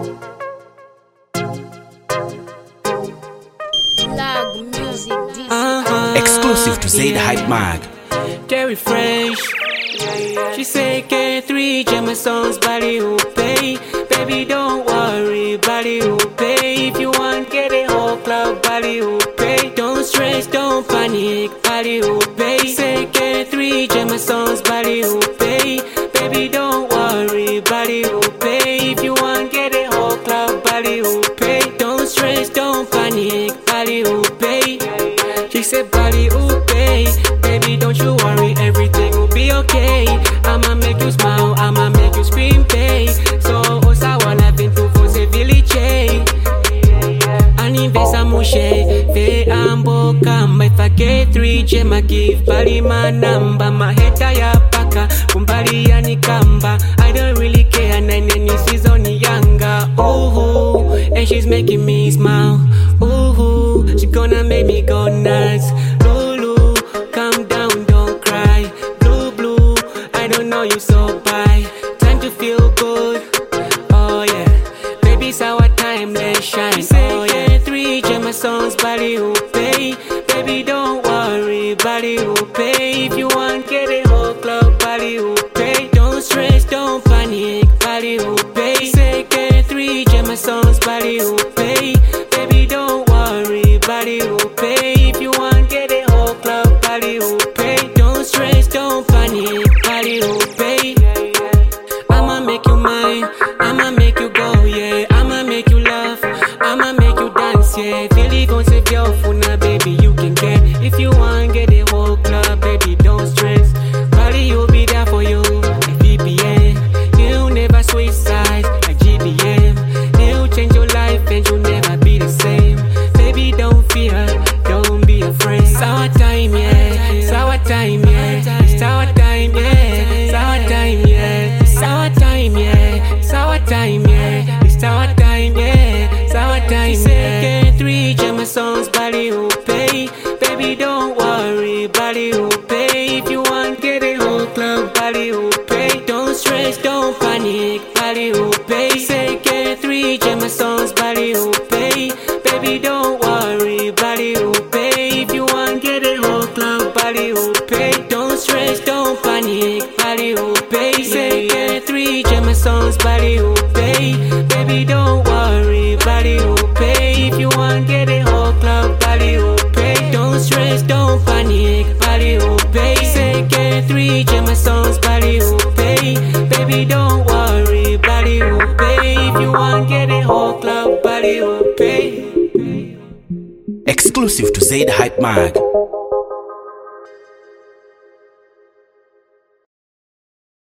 Exclusive to Zaid Hype Mag. Terry Fresh. She say K3 Gemma songs, body who pay. Baby don't worry, body who pay. If you want get a whole club, body who pay. Don't stress, don't panic, body who pay. Say K3 Gemma songs, body who pay. Baby don't worry, body who pay. If you want get a whole club, body who pay. Don't stress, don't panic, body who pay. She said body who pay. Baby don't you worry, everything will be okay. I'ma make you smile, I'ma make you scream pay. So osawa na bintu fose village. Anivesa mushe ve ambo kamba. If I get 3 Gemma give body my number. My heta ya paka kumbali ya nikamba. I don't really care and any season younger. Ooh, and she's making me smile. Ooh, she gonna make me go nuts. Lulu, calm down, don't cry. Blue, blue, I don't know you so bad. Time to feel good. Oh yeah, baby, it's our time, let's shine. Oh yeah, 3 Gemma songs, body who pay. Baby, don't worry, body who pay. If you want get a whole club, body who pay. Don't stress, don't panic, body who pay. Say get 3 Gemma songs, body who pay. Baby, don't worry, body who pay. If you want get a whole club, body who pay. Don't stress, don't panic, body who pay. I'ma make you mine, I'ma make you go, yeah. I'ma make you laugh, I'ma make you dance, yeah. Feel it gon' save your phone, now, baby, you can get. If you want get a whole club, baby, don't stress. Body will be there for you, like BBM. You'll never switch sides, like GBM. He'll change your life and you'll never be the same. Baby, don't fear, don't be afraid. It's our time, yeah. It's our time, yeah. It's our time, yeah. It's our time, yeah. It's our time, yeah. It's our time, yeah. It's our time, yeah. It's our time, yeah. Get 3 Gemma songs, body who pay. Baby, don't worry, body who pay. If you want get a whole club, body who pay. Don't stress, don't panic, body who pay. Say get 3 Gemma songs, body who pay. Baby, don't worry, body who pay. If you want get a whole club, body who pay. Don't stress, don't panic, body who pay. Say get 3 Gemma songs, body who pay. Baby, don't worry, body who pay. If you want get a whole club, body who pay. Don't stress, don't panic, body who pay. Say get 3 Gemma songs, body who pay. Baby, don't worry, body who pay. If you want get a whole club, body who pay. Exclusive to Zaid Hype Mag.